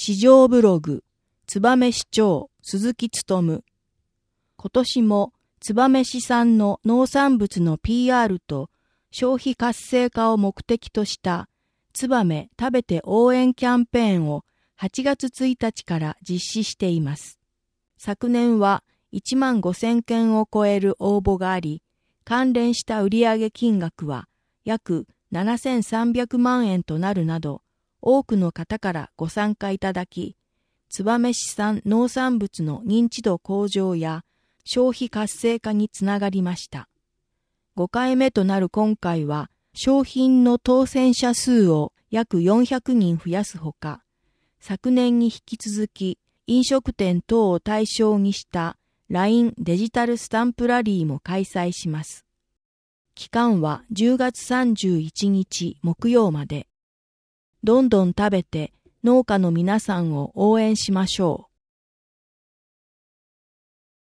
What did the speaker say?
市場ブログ、燕市長、鈴木勉。今年も燕市産の農産物の PR と消費活性化を目的とした燕食べて応援キャンペーンを8月1日から実施しています。昨年は1万5,000件を超える応募があり、関連した売上金額は約7,300万円となるなど、多くの方からご参加いただき、燕市産農産物の認知度向上や消費活性化につながりました。5回目となる今回は、商品の当選者数を約400人増やすほか、昨年に引き続き飲食店等を対象にした LINE デジタルスタンプラリーも開催します。期間は10月31日木曜まで。どんどん食べて農家の皆さんを応援しましょう。